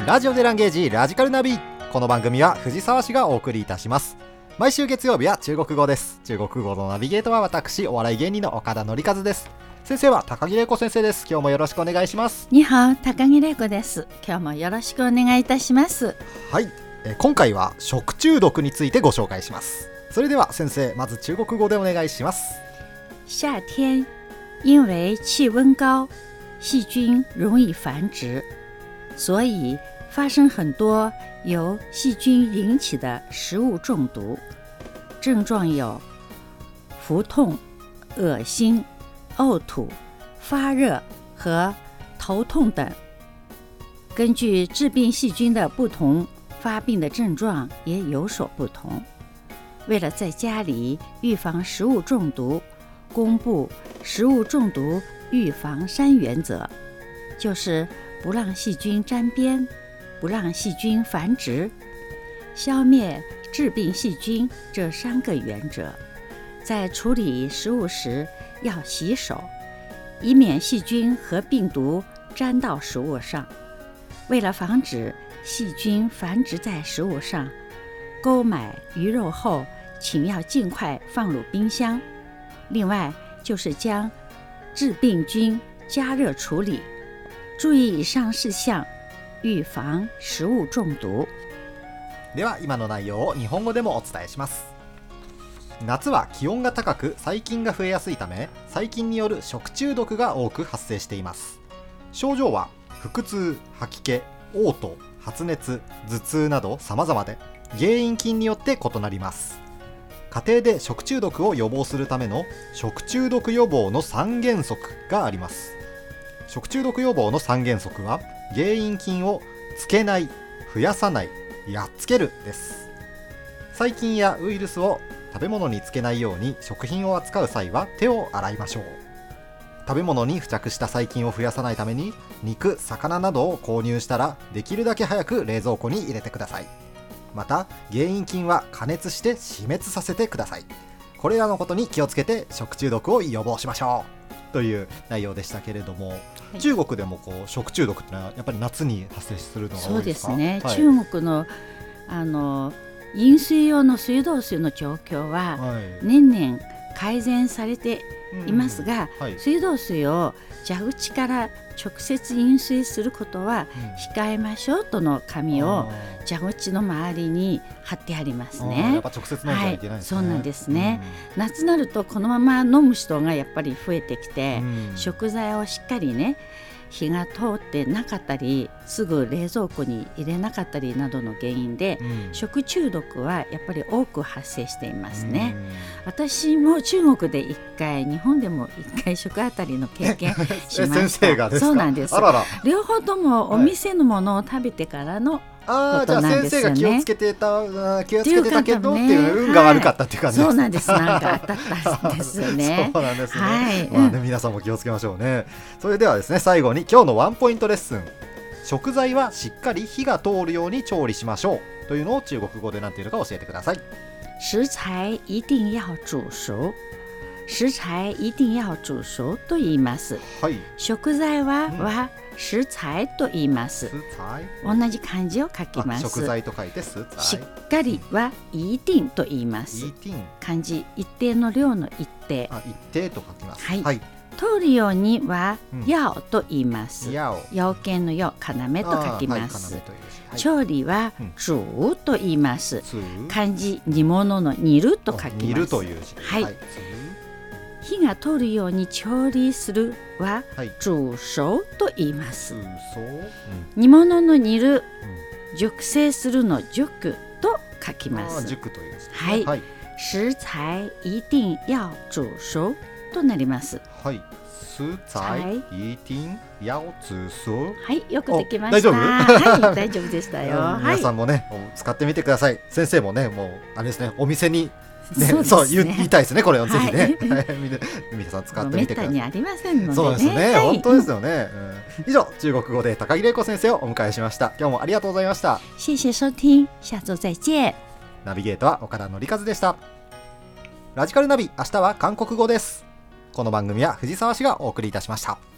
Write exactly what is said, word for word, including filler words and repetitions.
ラジオでランゲージラジカルナビ。この番組は藤沢市がお送りいたします。毎週月曜日は中国語です。中国語のナビゲートは私、お笑い芸人の岡田典和です。先生は高木玲子先生です。今日もよろしくお願いします。 にはお、高木玲子です。今日もよろしくお願いいたします。 はい、え今回は食中毒についてご紹介します。それでは先生、まず中国語でお願いします。 夏天因为气温高，细菌容易繁殖，所以发生很多由细菌引起的食物中毒，症状有腹痛、恶心、呕吐、发热和头痛等。根据致病细菌的不同，发病的症状也有所不同。为了在家里预防食物中毒，公布食物中毒预防三原则，就是不让细菌沾边，不让细菌繁殖，消灭致病细菌这三个原则。在处理食物时要洗手，以免细菌和病毒沾到食物上。为了防止细菌繁殖在食物上，购买鱼肉后请要尽快放入冰箱。另外就是将致病菌加热处理，注意以上事項，預防食物中毒。 では今の内容を日本語でもお伝えします。夏は気温が高く細菌が増えやすいため、細菌による食中毒が多く発生しています。症状は腹痛、吐き気、嘔吐、発熱、頭痛など様々で、原因菌によって異なります。家庭で食中毒を予防するための食中毒予防のさん原則があります。食中毒予防のさん原則は、原因菌をつけない、増やさない、やっつけるです。細菌やウイルスを食べ物につけないように食品を扱う際は手を洗いましょう。食べ物に付着した細菌を増やさないために、肉、魚などを購入したらできるだけ早く冷蔵庫に入れてください。また原因菌は加熱して死滅させてください。これらのことに気をつけて食中毒を予防しましょうという内容でしたけれども、はい、中国でもこう食中毒ってのはやっぱり夏に発生するのが多いですか？ そうですね、 はい、 中国のあの飲水用の水道水の状況は年々改善されていますが、はい、水道水を蛇口から直接飲水することは控えましょうとの紙を蛇口の周りに貼ってありますね。 やっぱ直接飲んじゃいけないですね。 はい、そうなんですね、うん、夏になるとこのまま飲む人がやっぱり増えてきて、うん、食材をしっかりね火が通ってなかったり、すぐ冷蔵庫に入れなかったりなどの原因で、うん、食中毒はやっぱり多く発生していますね、うん、私も中国でいっかい、日本でもいっかい食あたりの経験しました。 先生がですか？ そうなんです。 あらら、 両方ともお店のものを食べてからのことなんですよね。あ、じゃあ先生が気をつけてた気をつけてたけどっていう、運が悪かったっていう感じです、 はい、そうなんです。なんか当たったんですよね。 そうなんですね、 はい、 まあね、皆さんも気をつけましょうね。それではですね、最後に今日のワンポイントレッスン。食材はしっかり火が通るように調理しましょうというのを中国語で何て言うのか教えてください。 食材一定要煮熟。食材一定要煮熟と言います、はい、食材は、うん、は食材と言います。同じ漢字を書きます。 食材と書いて食材。 しっかりは一定と言います。漢字一定の量の一定。 あ、一定と書きます。 はい、はい、通るようには、うん、要と言います。要件の要、要と書きます。はい、調理は、うん、煮と言います。漢字煮物の煮ると書きます。煮るという字。はい、はい、火が通るように調理するは、はい、煮熟と言います。うん、煮物の煮る、うん、熟成するの熟と書きます。 熟という字、ね、 はい、はい、食材一定要煮熟となります。 はい、食材一定要煮熟。 はい、よくできました。 大丈夫？ はい、大丈夫でしたよ。 うん、皆さんもね、使ってみてください。先生もね、もうあれですね、お店にね、 そうですね、 そう言いたいですね、これをぜひね、はい、皆さん使ってみてください。 めったにありませんのでね。 そうですね、 はい、 本当ですよね、うん、以上、中国語で高木玲子先生をお迎えしました。今日もありがとうございました。 謝謝收聽、下周再見。 ナビゲートは岡田典和でした。ラジカルナビ、明日は韓国語です。この番組は藤沢市がお送りいたしました。